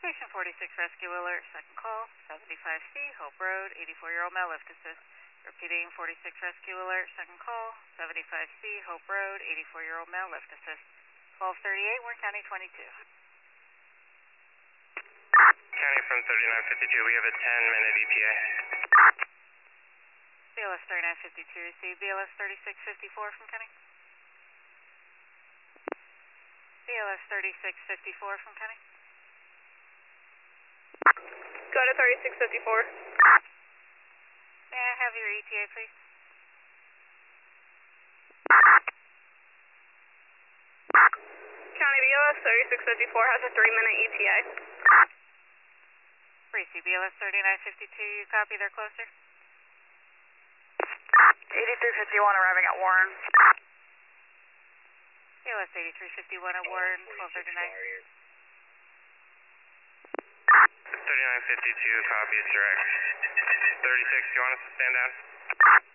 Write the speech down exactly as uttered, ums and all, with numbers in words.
Station forty-six Rescue Alert, second call, seventy-five C, Hope Road, eighty-four-year-old male lift assist. Repeating forty-six Rescue Alert, second call, seventy-five C, Hope Road, eighty-four-year-old male lift assist. twelve thirty-eight, Warren County twenty-two. County from thirty-nine fifty-two, we have a ten minute E T A. B L S thirty-nine fifty-two, receive B L S thirty-six fifty-four from County. B L S thirty-six fifty-four from County. Go to thirty-six fifty-four. May I have your E T A, please? County B L S thirty-six fifty-four has a three minute E T A. Receive B L S thirty-nine fifty-two, you copy, they're closer? eighty-three fifty-one arriving at Warren. B L S eighty-three fifty-one at Warren, twelve thirty-nine. thirty-nine fifty-two, copy is direct. thirty-six, do you want us to stand down?